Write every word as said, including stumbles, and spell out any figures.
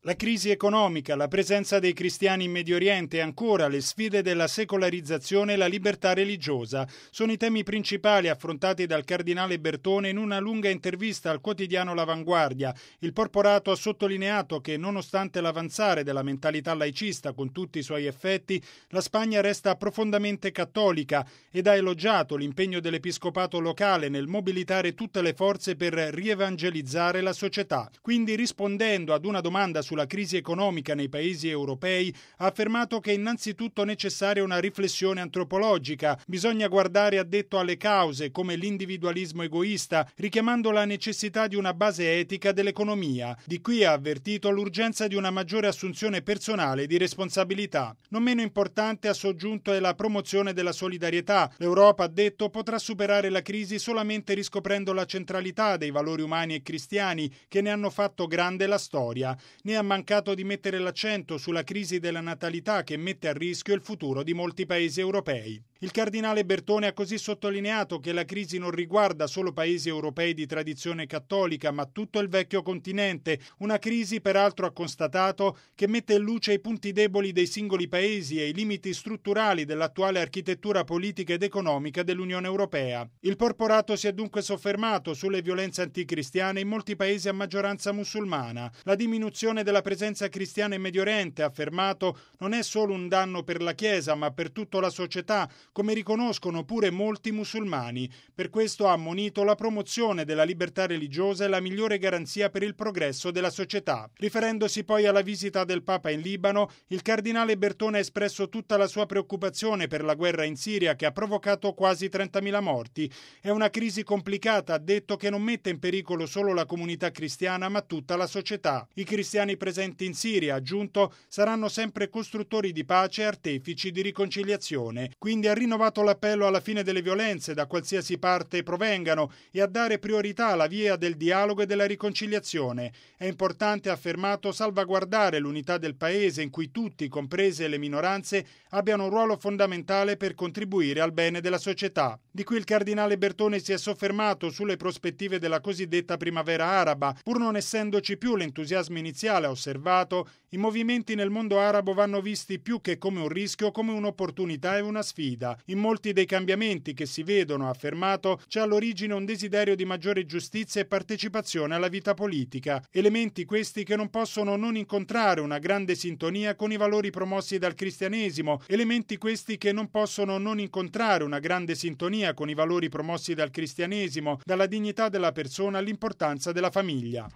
La crisi economica, la presenza dei cristiani in Medio Oriente e ancora le sfide della secolarizzazione e la libertà religiosa sono i temi principali affrontati dal cardinale Bertone in una lunga intervista al quotidiano L'Avanguardia. Il porporato ha sottolineato che, nonostante l'avanzare della mentalità laicista con tutti i suoi effetti, la Spagna resta profondamente cattolica ed ha elogiato l'impegno dell'episcopato locale nel mobilitare tutte le forze per rievangelizzare la società. Quindi, rispondendo ad una domanda su sulla crisi economica nei paesi europei, ha affermato che è innanzitutto necessaria una riflessione antropologica. Bisogna guardare, ha detto, alle cause come l'individualismo egoista, richiamando la necessità di una base etica dell'economia. Di qui ha avvertito l'urgenza di una maggiore assunzione personale di responsabilità. Non meno importante, ha soggiunto, è la promozione della solidarietà. L'Europa, ha detto, potrà superare la crisi solamente riscoprendo la centralità dei valori umani e cristiani che ne hanno fatto grande la storia. Ne ha mancato di mettere l'accento sulla crisi della natalità che mette a rischio il futuro di molti paesi europei. Il cardinale Bertone ha così sottolineato che la crisi non riguarda solo paesi europei di tradizione cattolica, ma tutto il vecchio continente. Una crisi, peraltro, ha constatato, che mette in luce i punti deboli dei singoli paesi e i limiti strutturali dell'attuale architettura politica ed economica dell'Unione Europea. Il porporato si è dunque soffermato sulle violenze anticristiane in molti paesi a maggioranza musulmana. La diminuzione della presenza cristiana in Medio Oriente, ha affermato, non è solo un danno per la Chiesa, ma per tutta la società, come riconoscono pure molti musulmani. Per questo ha ammonito la promozione della libertà religiosa è la migliore garanzia per il progresso della società. Riferendosi poi alla visita del Papa in Libano, il cardinale Bertone ha espresso tutta la sua preoccupazione per la guerra in Siria che ha provocato quasi trentamila morti. È una crisi complicata, ha detto, che non mette in pericolo solo la comunità cristiana ma tutta la società. I cristiani presenti in Siria, ha aggiunto, saranno sempre costruttori di pace e artefici di riconciliazione. Quindi ha rinnovato l'appello alla fine delle violenze da qualsiasi parte provengano e a dare priorità alla via del dialogo e della riconciliazione. È importante, ha affermato, salvaguardare l'unità del paese in cui tutti, comprese le minoranze, abbiano un ruolo fondamentale per contribuire al bene della società. Di qui il cardinale Bertone si è soffermato sulle prospettive della cosiddetta primavera araba. Pur non essendoci più l'entusiasmo iniziale, ha osservato, i movimenti nel mondo arabo vanno visti più che come un rischio, come un'opportunità e una sfida. In molti dei cambiamenti che si vedono, ha affermato, c'è all'origine un desiderio di maggiore giustizia e partecipazione alla vita politica. Elementi questi che non possono non incontrare una grande sintonia con i valori promossi dal cristianesimo. Elementi questi che non possono non incontrare una grande sintonia con i valori promossi dal cristianesimo, dalla dignità della persona all'importanza della famiglia.